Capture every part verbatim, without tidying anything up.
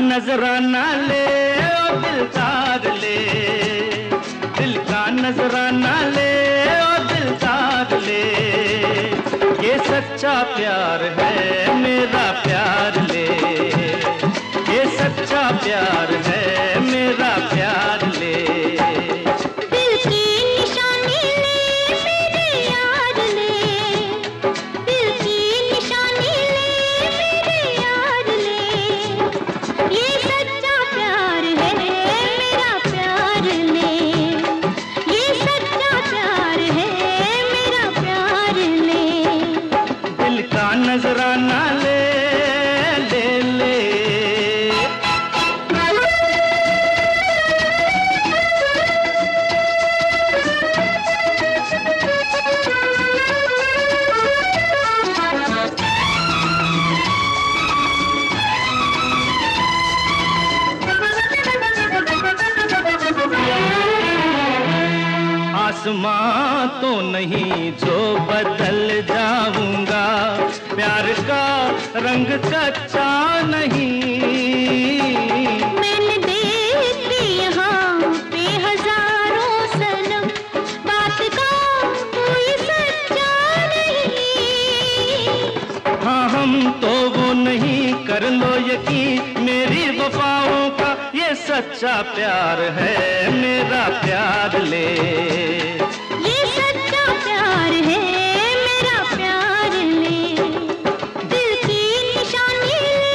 नजराना ले ओ दिलदार ले, दिल का नजराना ले ओ दिलदार ले, ये सच्चा प्यार है मेरा प्यार ले, ये सच्चा प्यार है मेरा प्यार ले। दिल की निशानी ले मेरे यार ले, दिल की निशानी ले मेरे यार ले, ये सच्चा प्यार है मेरा प्यार ले, ये सच्चा प्यार है मेरा प्यार ले। दिल का नजराना ले ले ले। आसमां तो नहीं जो बदल जाऊंगा, प्यार का रंग कच्चा नहीं। मैंने देखी यहाँ पे हजारों सनम, बात का कोई सच्चा नहीं। हाँ हम तो वो नहीं, कर लो यकीन मेरी वफाओं का, ये सच्चा प्यार है मेरा प्यार ले, ये सच्चा प्यार है मेरा प्यार ले। दिल की निशानी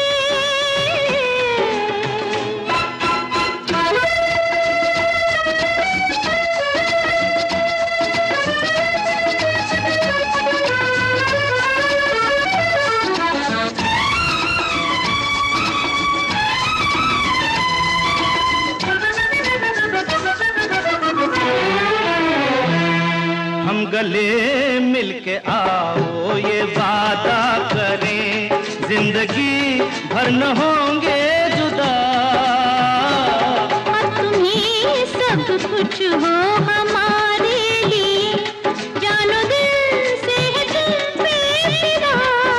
हम गले मिलके आओ ये वादा करें, जिंदगी भर न होंगे जुदा। और तुम ही सब कुछ हो हमारे लिए, जानो दिल से है तुम पे फिदा।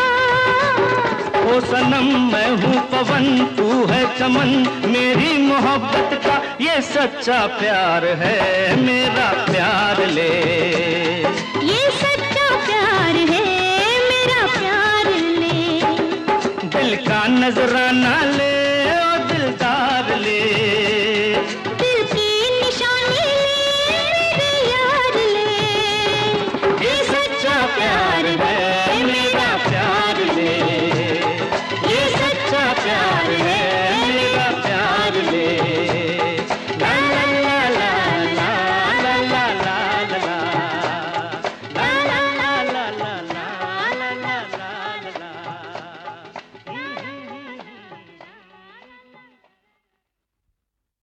ओ सनम मैं हूँ पवन तू है चमन, मेरी मोहब्बत का ये सच्चा प्यार है मेरा प्यार ले, ये सच्चा प्यार है मेरा प्यार ले। दिल का नजराना ले